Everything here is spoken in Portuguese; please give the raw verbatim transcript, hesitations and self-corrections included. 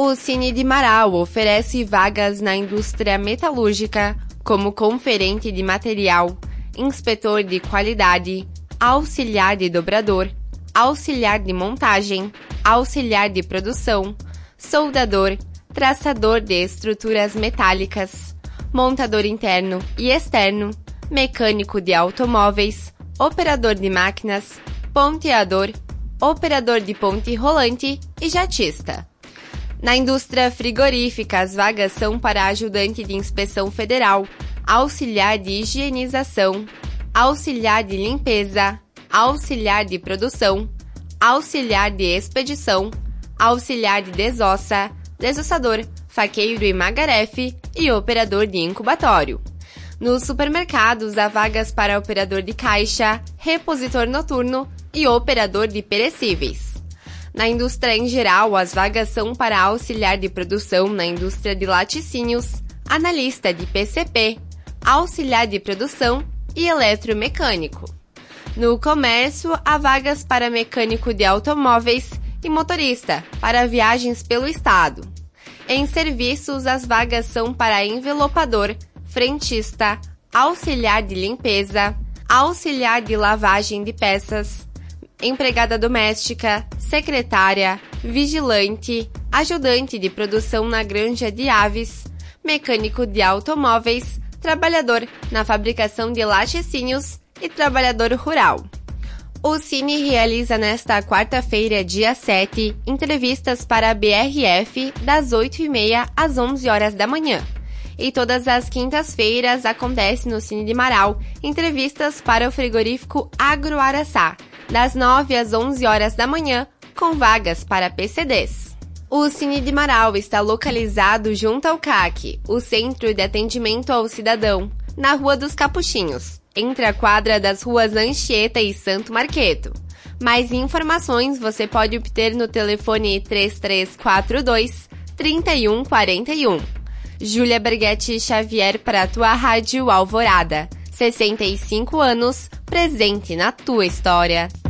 O Cine de Marau oferece vagas na indústria metalúrgica, como conferente de material, inspetor de qualidade, auxiliar de dobrador, auxiliar de montagem, auxiliar de produção, soldador, traçador de estruturas metálicas, montador interno e externo, mecânico de automóveis, operador de máquinas, ponteador, operador de ponte rolante e jatista. Na indústria frigorífica, as vagas são para ajudante de inspeção federal, auxiliar de higienização, auxiliar de limpeza, auxiliar de produção, auxiliar de expedição, auxiliar de desossa, desossador, faqueiro e magarefe e operador de incubatório. Nos supermercados, há vagas para operador de caixa, repositor noturno e operador de perecíveis. Na indústria em geral, as vagas são para auxiliar de produção na indústria de laticínios, analista de P C P, auxiliar de produção e eletromecânico. No comércio, há vagas para mecânico de automóveis e motorista para viagens pelo estado. Em serviços, as vagas são para envelopador, frentista, auxiliar de limpeza, auxiliar de lavagem de peças, empregada doméstica, secretária, vigilante, ajudante de produção na granja de aves, mecânico de automóveis, trabalhador na fabricação de laticínios e trabalhador rural. O Cine realiza nesta quarta-feira, dia sete, entrevistas para a B R F das oito e meia às onze horas da manhã. E todas as quintas-feiras acontece no Cine de Marau entrevistas para o frigorífico Agroaraçá, das nove às onze horas da manhã, com vagas para P C Ds. O Cine de Marau está localizado junto ao C A C, o Centro de Atendimento ao Cidadão, na Rua dos Capuchinhos, entre a quadra das ruas Anchieta e Santo Marqueto. Mais informações você pode obter no telefone três três quatro dois, três um quatro um. Júlia Berghetti Xavier para a tua Rádio Alvorada. sessenta e cinco anos, presente na tua história.